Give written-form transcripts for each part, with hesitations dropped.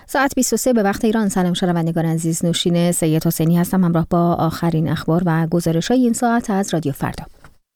ساعت 23 به وقت ایران. سلام شنوندگان عزیز، نوشین سید حسینی هستم همراه با آخرین اخبار و گزارش‌های این ساعت از رادیو فردا.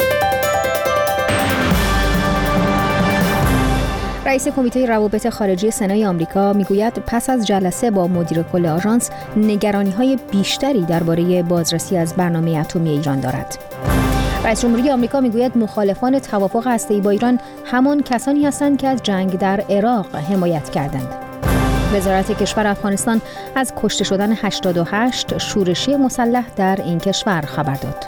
رئیس کمیته روابط خارجی سنای آمریکا میگوید پس از جلسه با مدیر کل آژانس نگرانی‌های بیشتری درباره بازرسی از برنامه اتمی ایران دارد. رئیس جمهوری آمریکا میگوید مخالفان توافق هسته‌ای با ایران همان کسانی هستند که از جنگ در عراق حمایت کردند. وزارت کشور افغانستان از کشته شدن 88 شورشی مسلح در این کشور خبر داد.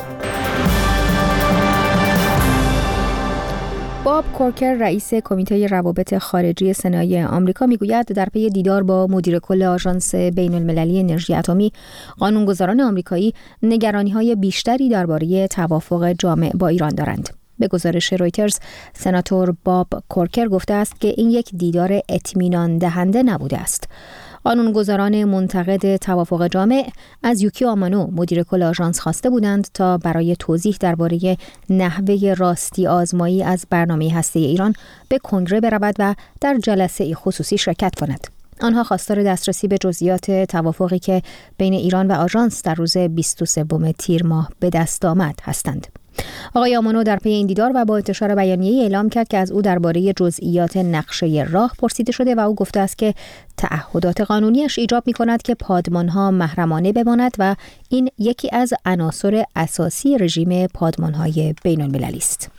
باب کورکر رئیس کمیته روابط خارجی سنای آمریکا میگوید در پی دیدار با مدیر کل آژانس بین المللی انرژی اتمی قانونگذاران آمریکایی نگرانی‌های بیشتری درباره توافق جامع با ایران دارند. به گزارش رویترز سناتور باب کورکر گفته است که این یک دیدار اطمینان دهنده نبوده است. قانونگذاران منتقد توافق جامع از یوکی آمانو مدیر کل آژانس خواسته بودند تا برای توضیح درباره نحوه راستی آزمایی از برنامه هسته‌ای ایران به کنگره برود و در جلسه خصوصی شرکت کند. آنها خواستار دسترسی به جزئیات توافقی که بین ایران و آژانس در روز 23 تیر ماه به دست آمد هستند. آقای آمانو در پی این دیدار و با انتشار بیانیه‌ای اعلام کرد که از او درباره جزئیات نقشه راه پرسیده شده و او گفته است که تعهدات قانونیش ایجاب می‌کند که پادمان‌ها محرمانه بماند و این یکی از عناصر اساسی رژیم پادمان‌های بین‌المللی است.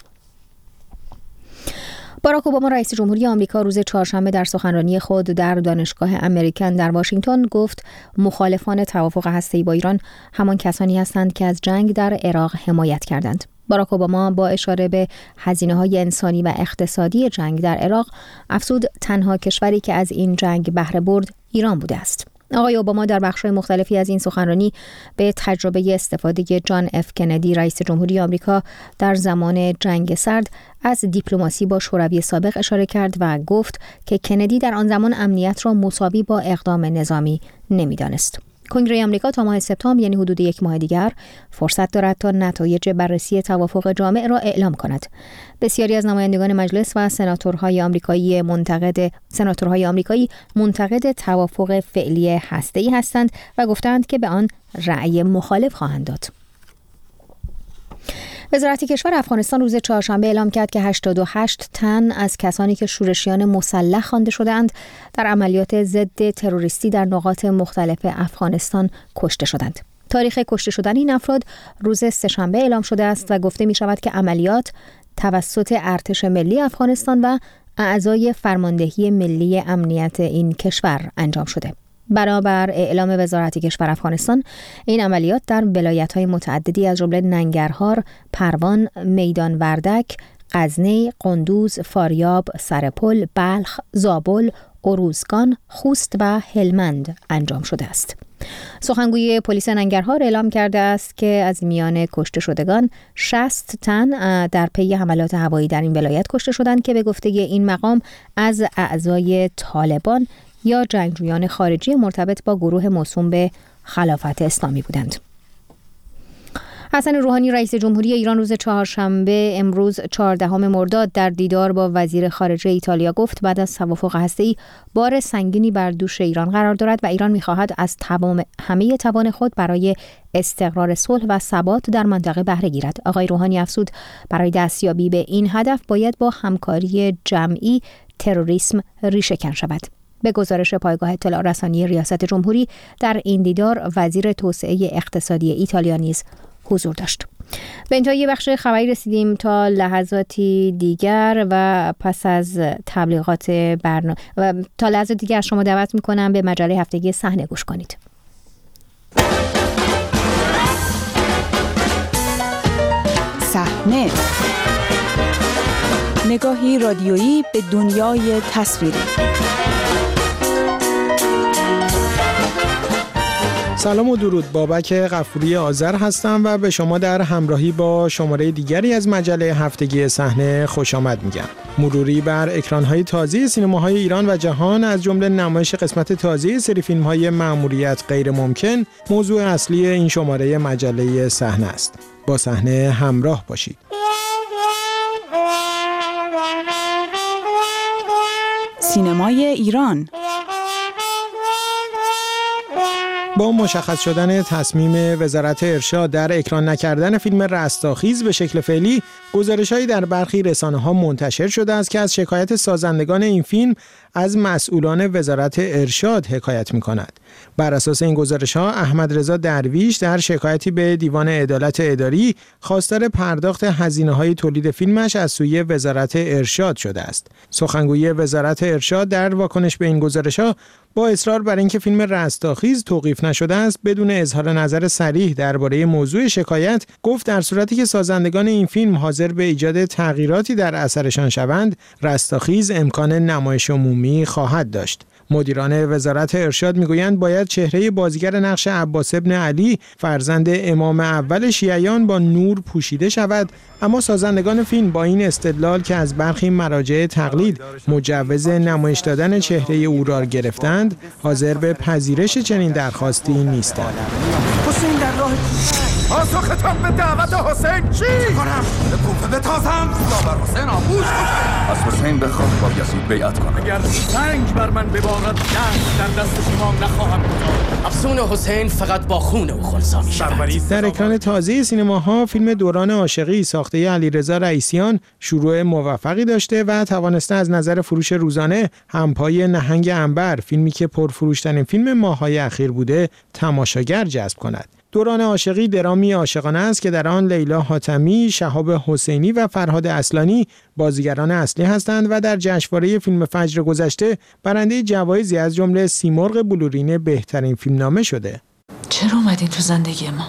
باراک اوباما رئیس جمهوری آمریکا روز چهارشنبه در سخنرانی خود در دانشگاه امریکن در واشنگتن گفت مخالفان توافق هسته‌ای با ایران همان کسانی هستند که از جنگ در عراق حمایت کردند. باراک اوباما با اشاره به هزینه‌های انسانی و اقتصادی جنگ در عراق افزود تنها کشوری که از این جنگ بهره برد ایران بوده است. آقای اوباما در بخش‌های مختلفی از این سخنرانی به تجربه استفاده جان اف کندی رئیس جمهوری آمریکا در زمان جنگ سرد از دیپلماسی با شوروی سابق اشاره کرد و گفت که کندی در آن زمان امنیت را مساوی با اقدام نظامی نمی‌دانست. کنگره آمریکا تا ماه سپتامبر یعنی حدود یک ماه دیگر فرصت دارد تا نتایج بررسی توافق جامع را اعلام کند. بسیاری از نمایندگان مجلس و سناتورهای آمریکایی منتقد توافق فعلی هسته‌ای هستند و گفتند که به آن رأی مخالف خواهند داد. وزارت کشور افغانستان روز چهارشنبه اعلام کرد که 88 تن از کسانی که شورشیان مسلح خوانده شدند در عملیات ضد تروریستی در نقاط مختلف افغانستان کشته شدند. تاریخ کشته شدن این افراد روز سه‌شنبه اعلام شده است و گفته می شود که عملیات توسط ارتش ملی افغانستان و اعضای فرماندهی ملی امنیت این کشور انجام شده. بنابر اعلام وزارت کشور افغانستان این عملیات در ولایت‌های متعددی از جمله ننگرهار، پروان، میدان وردک، غزنی، قندوز، فاریاب، سرپل، بلخ، زابل، اروزگان، خوست و هلمند انجام شده است. سخنگوی پلیس ننگرهار اعلام کرده است که از میان کشته شدگان 60 تن در پی حملات هوایی در این ولایت کشته شدند که به گفته این مقام از اعضای طالبان یا جنگجویان خارجی مرتبط با گروه موسوم به خلافت اسلامی بودند. حسن روحانی رئیس جمهوری ایران روز چهارشنبه امروز 14 مرداد در دیدار با وزیر خارجه ایتالیا گفت بعد از توافق هسته‌ای بار سنگینی بر دوش ایران قرار دارد و ایران می‌خواهد از همه توان خود برای استقرار صلح و ثبات در منطقه بهره گیرد. آقای روحانی افزود برای دستیابی به این هدف باید با همکاری جمعی تروریسم ریشه‌کن شود. به گزارش پایگاه اطلاع رسانی ریاست جمهوری در این دیدار وزیر توسعه اقتصادی ایتالیا نیز حضور داشت. به انتهای بخش خبری رسیدیم. تا لحظاتی دیگر و پس از تبلیغات تا لحظات دیگر شما دعوت می‌کنم به مجله هفتگی صحنه گوش کنید. صحنه، نگاهی رادیویی به دنیای تصویری. سلام و درود، بابک غفوری آذر هستم و به شما در همراهی با شماره دیگری از مجله هفتگی صحنه خوش آمد میگم. مروری بر اکران‌های تازه سینماهای ایران و جهان از جمله نمایش قسمت تازه سری فیلم‌های مأموریت غیر ممکن موضوع اصلی این شماره مجله صحنه است. با صحنه همراه باشید. سینمای ایران. با مشخص شدن تصمیم وزارت ارشاد در اکران نکردن فیلم رستاخیز به شکل فعلی، گزارش‌هایی در برخی رسانه‌ها منتشر شده است که از شکایت سازندگان این فیلم از مسئولان وزارت ارشاد حکایت می‌کند. بر اساس این گزارش‌ها، احمد رضا درویش در شکایتی به دیوان عدالت اداری خواستار پرداخت هزینه‌های تولید فیلمش از سوی وزارت ارشاد شده است. سخنگوی وزارت ارشاد در واکنش به این گزارش‌ها با اصرار بر اینکه فیلم رستاخیز توقیف نشده است، بدون اظهار نظر صریح درباره موضوع شکایت، گفت در صورتی که سازندگان این فیلم حاضر به ایجاد تغییراتی در اثرشان شوند، رستاخیز امکان نمایش عمومی خواهد داشت. مدیران وزارت ارشاد میگویند باید چهره بازیگر نقش عباس ابن علی فرزند امام اول شیعیان با نور پوشیده شود، اما سازندگان فیلم با این استدلال که از برخی مراجع تقلید مجوز نمایش دادن چهره او را گرفتند، حاضر به پذیرش چنین درخواستی نیستند. حسین در راه پاسختان به دعوت حسین چی کنم؟ به کوفه بتازم تا بر حسین آموز کنم. از حسین بخوام با یزید بیعت کنم. اگر سنگ بر من ببارد دست در دست شما نخواهم گذاشت. افسون حسین فقط با خون او خنثی می‌شود. در اکران تازه سینماها فیلم دوران عاشقی ساخته علیرضا رئیسیان شروع موفقی داشته و توانسته از نظر فروش روزانه همپای نهنگ عنبر، فیلمی که پرفروش‌ترین فیلم ماه‌های اخیر بوده، تماشاگر جذب کند. دوران عاشقی درامی عاشقانه است که در آن لیلا حاتمی، شهاب حسینی و فرهاد اصلانی بازیگران اصلی هستند و در جشنواره فیلم فجر گذشته برنده جوایزی از جمله سیمرغ بلورین بهترین فیلمنامه شده. چرا اومدین تو زندگی ما؟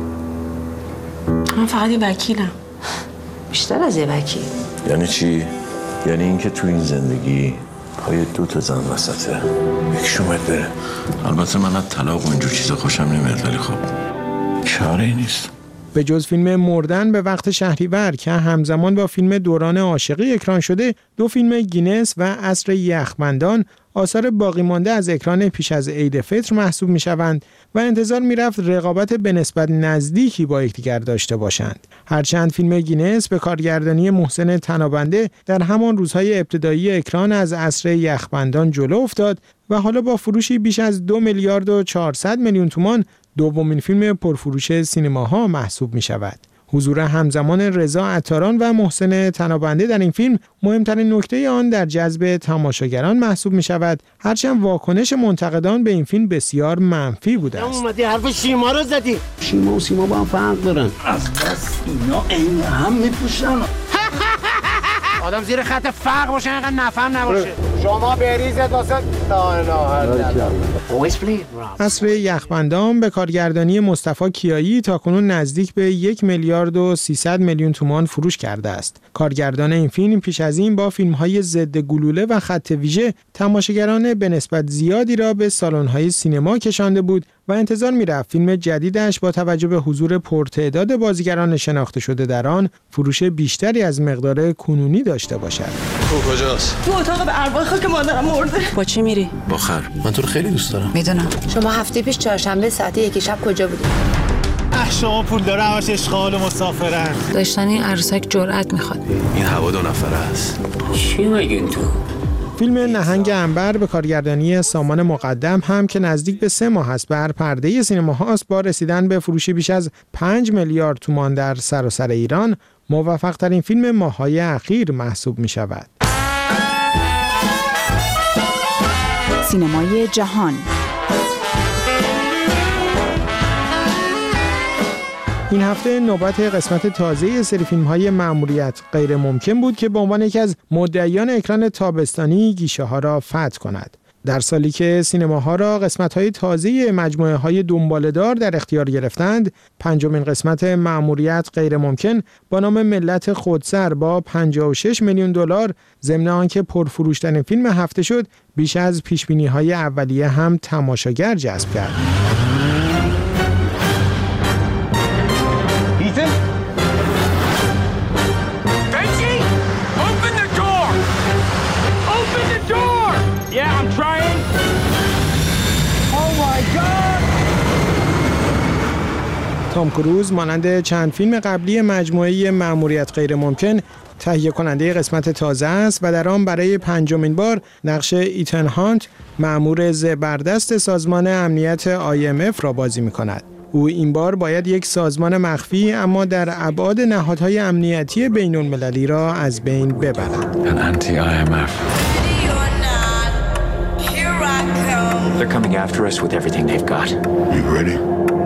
من فقط یه وکیلم. بیشتر از یه وکیل. یعنی چی؟ یعنی اینکه تو این زندگی پای دو تا زن وسطه، یکیش اومد بره. البته من از طلاق و اینجور چیزا خوشم نمیاد، ولی خب کاری نیست. به جز فیلم مردن به وقت شهریور که همزمان با فیلم دوران عاشقی اکران شده، دو فیلم گینس و عصر یخبندان آثار باقی مانده از اکران پیش از عید فطر محسوب می‌شوند و انتظار می‌رفت رقابت به نسبت نزدیکی با یکدیگر داشته باشند. هرچند فیلم گینس به کارگردانی محسن تنابنده در همان روزهای ابتدایی اکران از عصر یخبندان جلو افتاد و حالا با فروشی بیش از 2 میلیارد و 400 میلیون تومان دومین فیلم پرفروش سینماها محسوب می‌شود. حضور همزمان رضا عطاران و محسن تنابنده در این فیلم مهمترین نکته آن در جذب تماشاگران محسوب می شود، هرچند واکنش منتقدان به این فیلم بسیار منفی بوده است. اومدی حرف شیما رو زدی. شیما و سیما با هم فرق دارن. از بس اینا عین هم میپوشن. آدم زیر خط فرق باشه اینقدر نفهم نباشه. شما بریزید واسه لا اله الا الله. عصر یخبندان به کارگردانی مصطفی کیایی تاکنون نزدیک به 1 میلیارد و 300 میلیون تومان فروش کرده است. کارگردان این فیلم پیش از این با فیلم‌های ضد گلوله و خط ویژه تماشاگران به نسبت زیادی را به سالن‌های سینما کشانده بود و انتظار می‌رفت فیلم جدیدش با توجه به حضور پرتعداد بازیگران شناخته شده در آن فروش بیشتری از مقدار کنونی داشته باشد. تو کجاست؟ تو اتاق به ارواح خاک مادرم مرده. با چی میری؟ با خر. من تو رو خیلی دوست دارم. میدونم. شما هفته پیش چهارشنبه ساعت 1 شب کجا بودید؟ شما پول داره همش اشغال و مسافرن. داشتن این عروسک جرأت میخواد. این هوا 2 نفره است. چی میگین تو؟ فیلم نهنگ عنبر به کارگردانی سامان مقدم هم که نزدیک به 3 ماه است بر پرده سینماهاست، با رسیدن به فروشی بیش از 5 میلیارد تومان در سراسر ایران موفق ترین فیلم ماه‌های اخیر محسوب می شود. سینمای جهان. این هفته نوبت قسمت تازه سری فیلم‌های مأموریت غیر ممکن بود که به عنوان یکی از مدعیان اکران تابستانی گیشه‌ها را فتح کند. در سالی که سینماها را قسمت‌های تازه مجموعه‌های دنباله‌دار در اختیار گرفتند، 5مین قسمت مأموریت غیر ممکن با نام ملت خودسر با 56 میلیون دلار ضمن آنکه پرفروش‌ترین فیلم هفته شد، بیش از پیش‌بینی‌های اولیه هم تماشاگر جذب کرد. تام کروز مانند چند فیلم قبلی مجموعه مأموریت غیر ممکن تهیه کننده قسمت تازه است و در آن برای 5مین بار نقش ایتن هانت، مأمور زبردست سازمان امنیت IMF را بازی می‌کند. او این بار باید یک سازمان مخفی اما در ابعاد نهادهای امنیتی بین‌المللی را از بین ببرد. They're coming after us with everything they've got. You ready?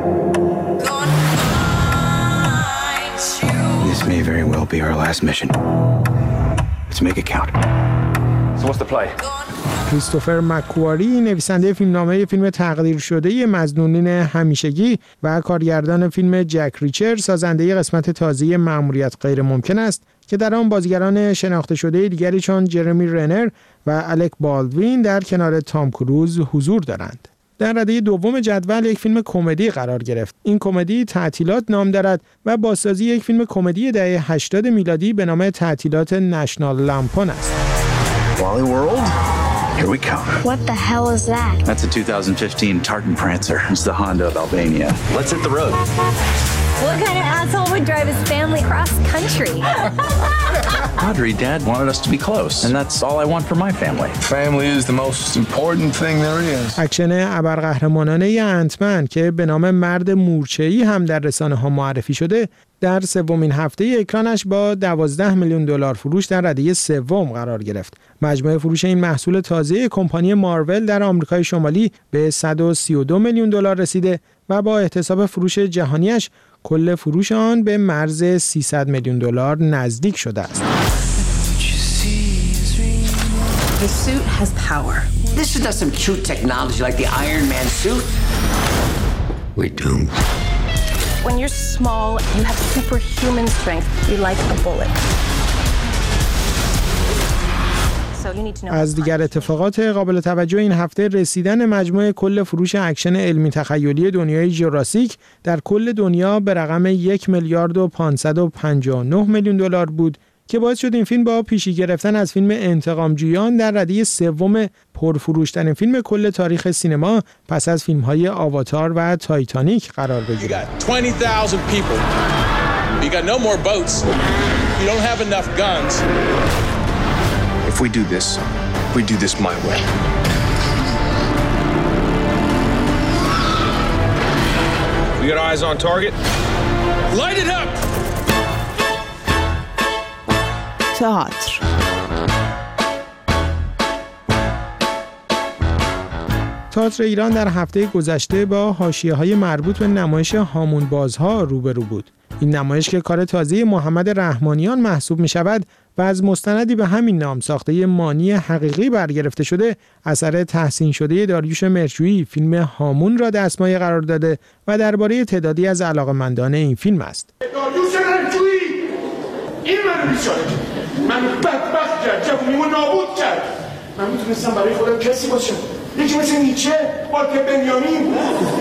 This may very well be our last mission. Let's make it count. So what's the play? کریستوفر مکواری نویسنده فیلمنامه فیلم تقدیر شده مظنونین همیشگی و کارگردان فیلم جک ریچر سازنده قسمت تازه مأموریت غیر ممکن است که در آن بازیگران شناخته شده دیگری چون جرمی رنر و الک بالدوین در کنار تام کروز حضور دارند. در رده دوم جدول یک فیلم کمدی قرار گرفت. این کمدی تعطیلات نام دارد و بازسازی یک فیلم کمدی دهه 80 میلادی به نام تعطیلات نشنال لامپون است. Wally World? Here we come. What the hell is that? That's a 2015 Tartan Prancer. It's the Honda of Albania. Let's hit the road. What kind of asshole would drive his family cross country? Audrey, Dad wanted us to be close, and that's all I want for my family. Family is the most important thing there is. اکشن ابرقهرمانانه انتمن که به نام مرد مورچه‌ای هم در رسانه‌ها معرفی شده، در سومین هفته اکرانش با 12 میلیون دلار فروش در رده سوم قرار گرفت. مجموع فروش این محصول تازه کمپانی مارول در آمریکای شمالی به 132 میلیون دلار رسیده و با احتساب فروش جهانیش کل فروش آن به مرز 300 میلیون دلار نزدیک شده است. The suit has power. This should have some cute technology like the Iron Man suit. We're doomed. When you're small, you have superhuman strength. You're like a bullet. از دیگر اتفاقات قابل توجه این هفته رسیدن مجموع کل فروش اکشن علمی تخیلی دنیای جوراسیک در کل دنیا به رقم 1 میلیارد و 559 میلیون دلار بود که باعث شد این فیلم با پیشی گرفتن از فیلم انتقامجویان در رده سوم پرفروشترین فیلم کل تاریخ سینما پس از فیلم‌های آواتار و تایتانیک قرار بگیرد. 20,000 people. You got no more boats. You don't have enough guns. If we do this my way. We got eyes on target. Light it up. تئاتر. تئاتر ایران در هفته گذشته با حاشیه‌های مربوط به نمایش هامون بازها روبرو بود. این نمایش که کار تازه محمد رحمانیان محسوب می شود و از مستندی به همین نام ساخته مانی حقیقی برگرفته شده، اثر تحسین شده داریوش مهرجویی فیلم هامون را دستمایه قرار داده و درباره تعدادی از علاقه‌مندان این فیلم است. داریوش مهرجویی این منو بیچاره من بدبخت کرد، جوونیمو نابود کرد. من میتونستم برای خودم کسی باشم، یکی مثل نیچه، والتر بنیامین.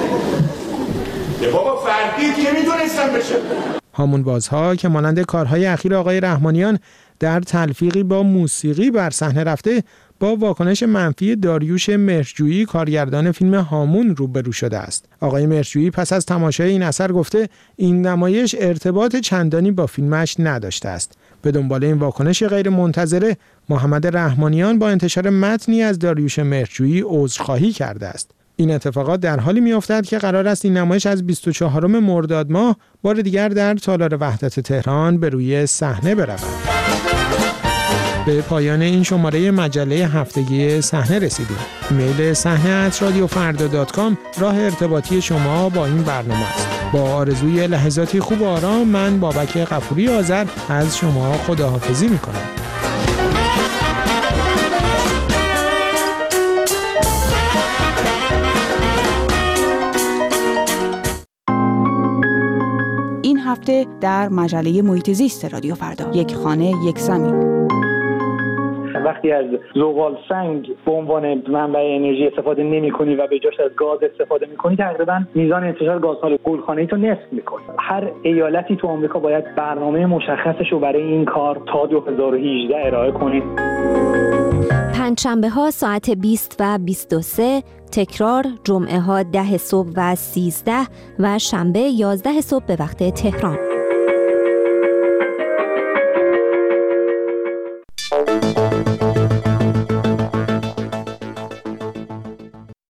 بابا فردید که میتونستم بشه. هامون بازها که مانند کارهای اخیر آقای رحمانیان در تلفیقی با موسیقی بر صحنه رفته، با واکنش منفی داریوش مهرجویی کارگردان فیلم هامون روبرو شده است. آقای مهرجویی پس از تماشای این اثر گفته این نمایش ارتباط چندانی با فیلمش نداشته است. به دنبال این واکنش غیر منتظره، محمد رحمانیان با انتشار متنی از داریوش مهرجویی عذرخواهی کرده است. این اتفاقات در حالی می‌افتد که قرار است این نمایش از 24 مرداد ماه بار دیگر در تالار وحدت تهران به روی صحنه برود. به پایان این شماره مجله هفتگی صحنه رسیدیم. ایمیل sahne@radiofarda.com راه ارتباطی شما با این برنامه است. با آرزوی لحظاتی خوب و آرام، من بابک غفوری آذر از شما خداحافظی می‌کنم. این هفته در مجله محیط زیست رادیو فردا، یک خانه یک زمین. وقتی از زغال سنگ به عنوان منبع انرژی استفاده نمی‌کنی و به جاش از گاز استفاده می‌کنی، تقریباً میزان انتشار گازهای گلخانه‌ای تو نصف می‌کنی. هر ایالتی تو آمریکا باید برنامه مشخصش رو برای این کار تا 2018 ارائه کنه. پنجشنبه‌ها ساعت 20 و 23، تکرار جمعه‌ها 10 صبح و 13 و شنبه 11 صبح به وقت تهران.